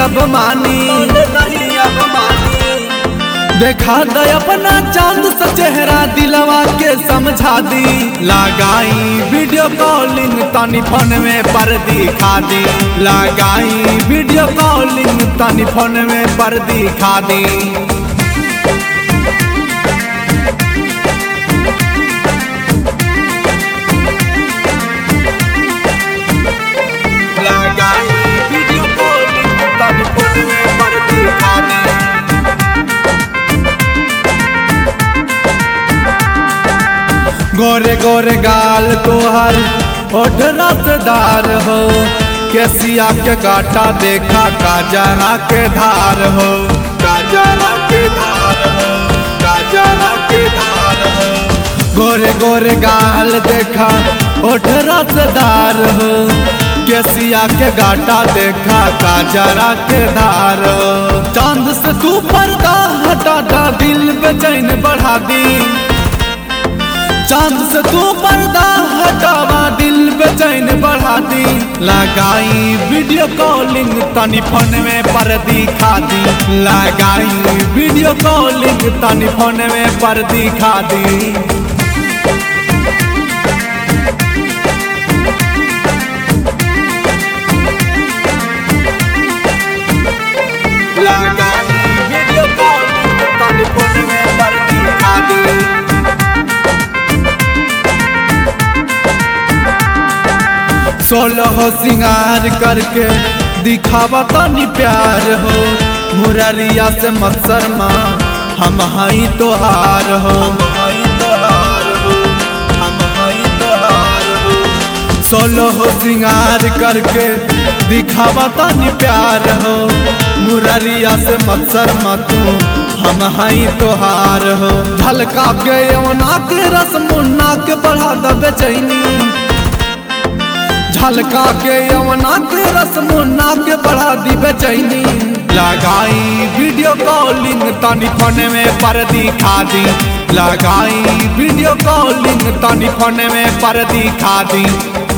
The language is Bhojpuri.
अब मानी, देखा दे अपना चांद सा चेहरा दिलवा के समझा दी। लगाई वीडियो कॉलिंग तनी फोन में पर दिखा दी, लगाई वीडियो कॉलिंग तनी फोन में पर दिखा दी। गोरे गोरे गाल तोहर ओठ रसदार हो, केसिया के गाटा देखा काजरा के धार हो, काजरा के धार हो, काजरा के धार हो। गोरे गोरे गाल देखा ओठ रसदार हो, केसिया के गाटा देखा काजरा के धार हो। चांद से तू पर्दा हटा दा, दिल बेचैन बढ़ा दी। चांद से तू पर्दा हटावा, दिल बेचैन बढ़ा दी। लगाई वीडियो कॉलिंग तनी फोन में पर दिखा दी, लगाई वीडियो कॉलिंग तनी फोन में पर दिखा दी। लगाई वीडियो कॉलिंग तनी फोन में पर दिखा दी। सोलह सिंगार करके दिखावा तनी प्यार हो, मुररिया से मत शर्मा हम हई तोहार हो, सोलह सिंगार करके दिखावा तनी प्यार हो, मुररिया से मत शर्मा तू हम हई तोहार हो। झलका के यमुना के रस मुन्ना के बढ़ा द बेचैनी, झलका के यमुना के रस मुन्ना के बढ़ा दी बेचैनी। लगाई वीडियो कॉलिंग तनी फोन में पर दिखा दी, लगाई वीडियो कॉलिंग तनी फोन में पर दिखा दी।